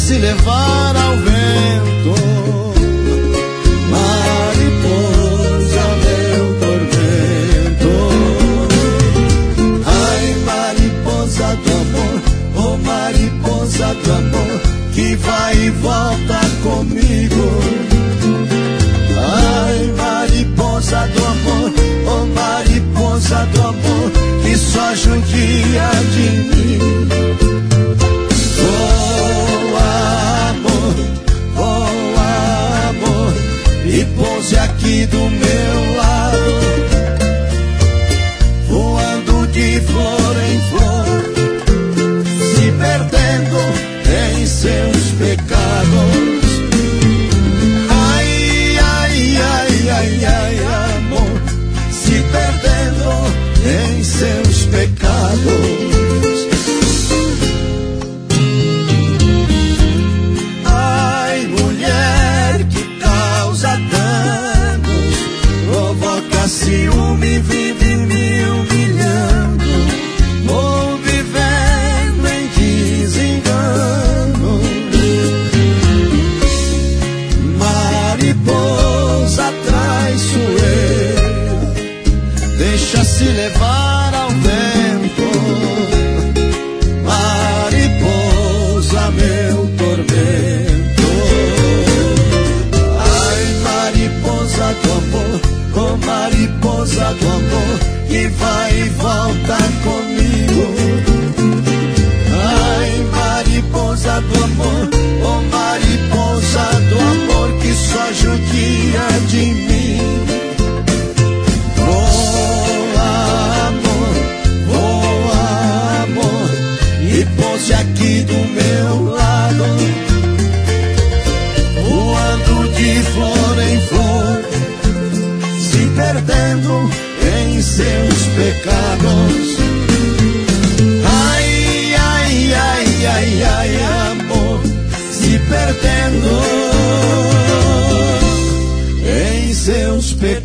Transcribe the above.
se levar ao vento. Mariposa, meu tormento. Ai, mariposa do amor, oh mariposa do amor, que vai e volta comigo. Ai, mariposa do amor, oh mariposa do amor, que só judia de mim. Voa amor, e pouse aqui do meu lado, voando de flor em flor, se perdendo em seus pecados. Ai, ai, ai, ai, ai, amor, se perdendo em seus pecados. Ai, mulher que causa danos, provoca ciúme, vive me humilhando, vou vivendo em desengano. Mariposa traiçoeira, deixa-se levar ao vento. Mariposa, meu tormento. Ai, mariposa do amor, oh mariposa do amor, que vai e volta comigo. Ai, mariposa do amor, oh mariposa do amor, que só judia de mim. Voa amor, e pose aqui do meu lado, voando de flor em flor, se perdendo em seus pecados. Ai, ai, ai, ai, ai, amor, se perdendo em seus pecados.